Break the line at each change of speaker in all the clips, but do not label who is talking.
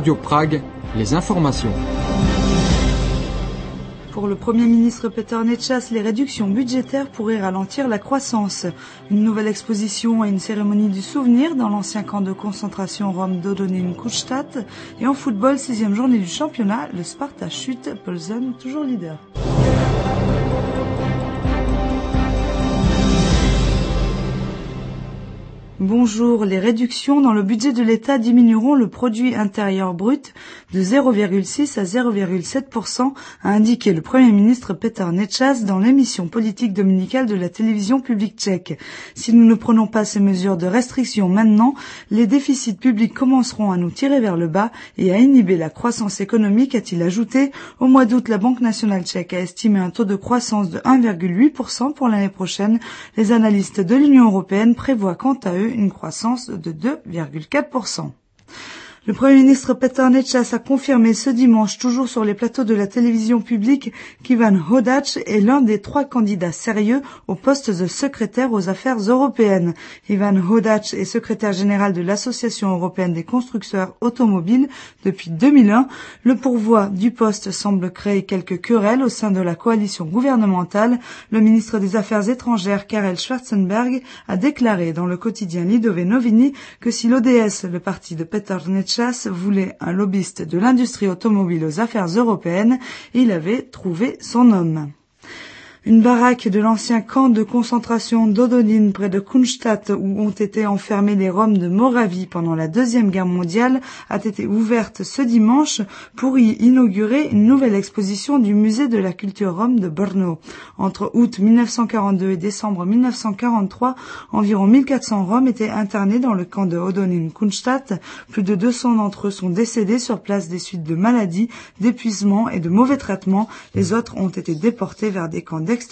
Radio Prague, les informations.
Pour le Premier ministre Petar Nečas, les réductions budgétaires pourraient ralentir la croissance. Une nouvelle exposition et une cérémonie du souvenir dans l'ancien camp de concentration rome d'Hodonín-Kunštat. Et en football, 6e journée du championnat, le Sparta chute, Plzeň toujours leader. Bonjour, les réductions dans le budget de l'État diminueront le produit intérieur brut de 0,6 à 0,7%, a indiqué le Premier ministre Petar Nečas dans l'émission politique dominicale de la télévision publique tchèque. Si nous ne prenons pas ces mesures de restriction maintenant, les déficits publics commenceront à nous tirer vers le bas et à inhiber la croissance économique, a-t-il ajouté. Au mois d'août, la Banque nationale tchèque a estimé un taux de croissance de 1,8% pour l'année prochaine. Les analystes de l'Union européenne prévoient quant à eux une croissance de 2,4%. Le Premier ministre Petar Nečas a confirmé ce dimanche, toujours sur les plateaux de la télévision publique, qu'Ivan Hodac est l'un des 3 candidats sérieux au poste de secrétaire aux affaires européennes. Ivan Hodac est secrétaire général de l'Association européenne des constructeurs automobiles depuis 2001. Le pourvoi du poste semble créer quelques querelles au sein de la coalition gouvernementale. Le ministre des Affaires étrangères, Karel Schwarzenberg, a déclaré dans le quotidien Lidové noviny que si l'ODS, le parti de Petar Nečas, voulait un lobbyiste de l'industrie automobile aux affaires européennes, il avait trouvé son homme. Une baraque de l'ancien camp de concentration d'Hodonín près de Kunštat, où ont été enfermés les Roms de Moravie pendant la Deuxième Guerre mondiale, a été ouverte ce dimanche pour y inaugurer une nouvelle exposition du musée de la culture rome de Brno. Entre août 1942 et décembre 1943, environ 1400 Roms étaient internés dans le camp de Hodonín-Kunštat. Plus de 200 d'entre eux sont décédés sur place des suites de maladies, d'épuisement et de mauvais traitements. Les autres ont été déportés vers des camps d'extermination.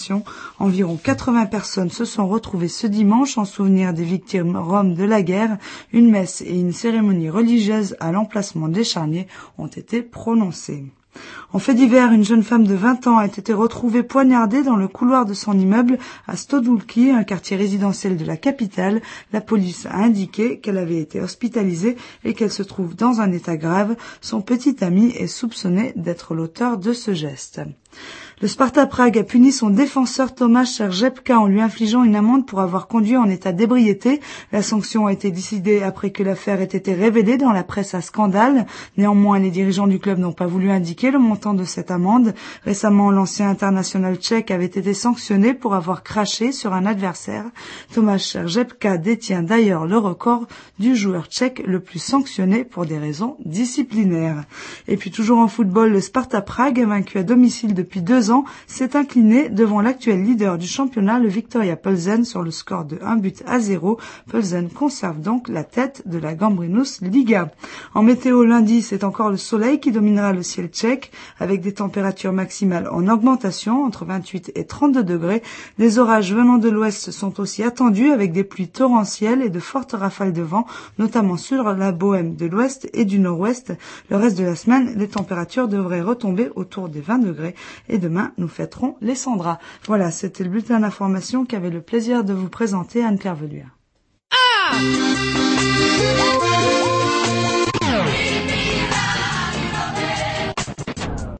Environ 80 personnes se sont retrouvées ce dimanche en souvenir des victimes roms de la guerre. Une messe et une cérémonie religieuse à l'emplacement des charniers ont été prononcées. En fait divers, une jeune femme de 20 ans a été retrouvée poignardée dans le couloir de son immeuble à Stodulki, un quartier résidentiel de la capitale. La police a indiqué qu'elle avait été hospitalisée et qu'elle se trouve dans un état grave. Son petit ami est soupçonné d'être l'auteur de ce geste. Le Sparta Prague a puni son défenseur Tomáš Řepka en lui infligeant une amende pour avoir conduit en état d'ébriété. La sanction a été décidée après que l'affaire ait été révélée dans la presse à scandale. Néanmoins, les dirigeants du club n'ont pas voulu indiquer le montant de cette amende. Récemment, l'ancien international tchèque avait été sanctionné pour avoir craché sur un adversaire. Tomáš Řepka détient d'ailleurs le record du joueur tchèque le plus sanctionné pour des raisons disciplinaires. Et puis toujours en football, le Sparta Prague, vaincu à domicile depuis 2 ans, s'est incliné devant l'actuel leader du championnat, le Viktoria Plzeň, sur le score de 1-0. Plzeň conserve donc la tête de la Gambrinus Liga. En météo, lundi, c'est encore le soleil qui dominera le ciel tchèque, avec des températures maximales en augmentation, entre 28 et 32 degrés. Des orages venant de l'ouest sont aussi attendus, avec des pluies torrentielles et de fortes rafales de vent, notamment sur la Bohème de l'ouest et du nord-ouest. Le reste de la semaine, les températures devraient retomber autour des 20 degrés. Et demain, nous fêterons les Sandras. Voilà, c'était le bulletin d'information qu'avait le plaisir de vous présenter Anne-Claire Veluire.